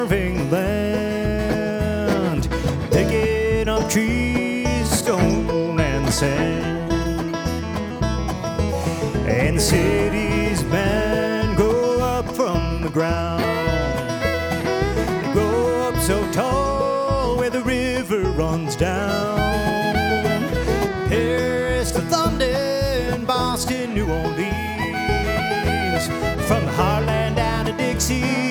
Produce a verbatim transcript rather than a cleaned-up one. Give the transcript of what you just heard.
starving land, picking up trees, stone and sand. And the cities, man, grow up from the ground. They grow up so tall where the river runs down. Paris to London, Boston, New Orleans, from the heartland down to Dixie,